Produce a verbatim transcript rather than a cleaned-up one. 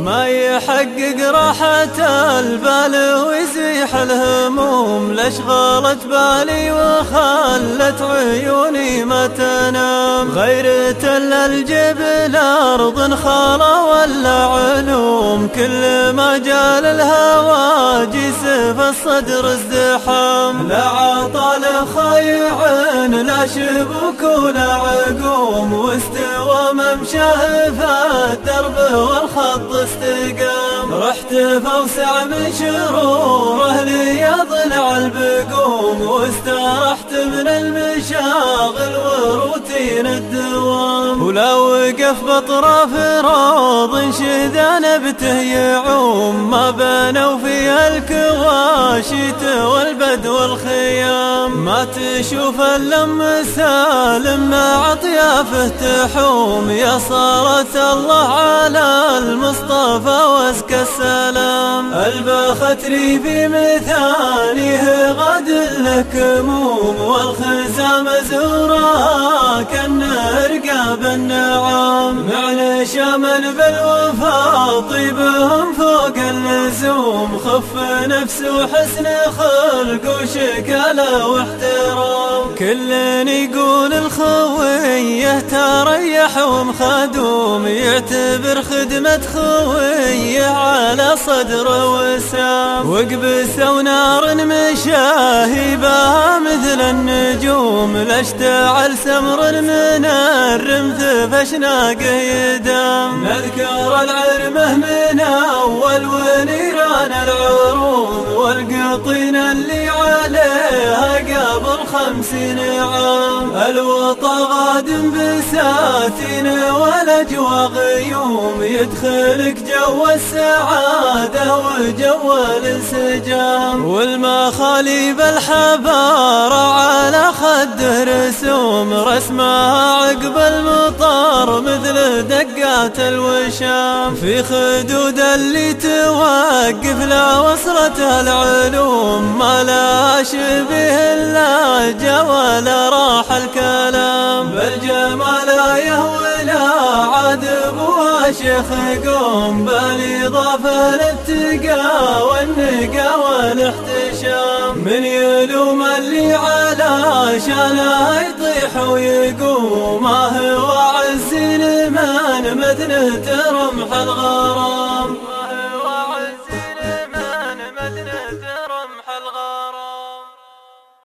ما يحقق راحة البال ويزيح الهموم، لاشغلت بالي وخلت عيوني ما تنام. غيرة الجبل أرض خلا ولا علوم، كل ما جال الهواجس في الصدر ازدحام. لا عطل خيع لا شبك ولا عقوم، واستوى ممشاه فالدرب والخط استقام. رحت فوسع من شروره ليضلع البقوم، واسترحت من المشاغل وروتين الدوام. ولا وقف بطرف روض شذا نبته يعوم، ما بنوا فيها الكواشيت والبدو والخيام. ما تشوف اللم سالم مع اطيافه تحوم، يا صلاة الله على المصطفى وازكى السلام. البختري في مثانيه غد لكموم، والخزام زورها كأنه رقاب النعام. معنى شمل بالوفا طيبهم فوق اللزوم، خف نفس وحسن خلق وشكاله واحترام. كل يقول الخويه تريح ومخدوم، يعتبر خدمة خويه على صدره وسام. وقبسوا نار مشاهبها مثل النجوم، لاشتعل سمر من الرمث فشناقه يدام. نذكر العرمه من أول ونيران العروض، والقطين اللي عليها قبل خمسين عام. الوطى غادم بساتين والأجواء غيوم، يدخلك جو السعادة وجو الانسجام. والمخاليب الحبارة على خده رسوم، رسمها عقب المطار مثل دقات الوشام. في خدود اللي توقف لا وصلتها العلوم، ما لا شبه اللهجة ولا راح الكلام. بل جمال يهولا عاد ابوها شيخ قوم، بالإضافة للتقى والنقى والاحتشام. من يلوم اللي على شانه يطيح ويقوم، ما هو عز لمن مذنه رمح الغرام.